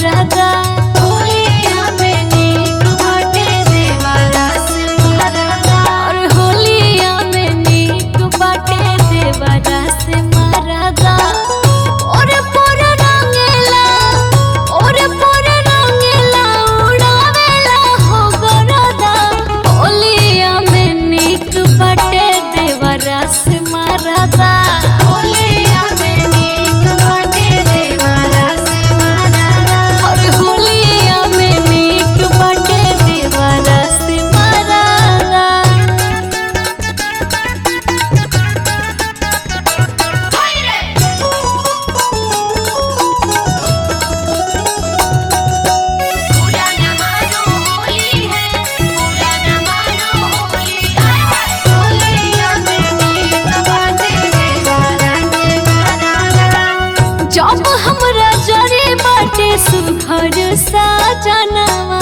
मरदा होलिया में नीक बाटे देवरा से मरदा और होलिया में नीक बाटे देवरा से मरदा और पूरा रंगेला उड़ावेला हो गरदा होलिया में नीक बाटे देवरा से मरदा होलिया में नीक बाटे देवरा से मरदा और होलिया में नीक बाटे देवरा से मरदा। जब हमरा जरे बाटे सुघर सा जनवा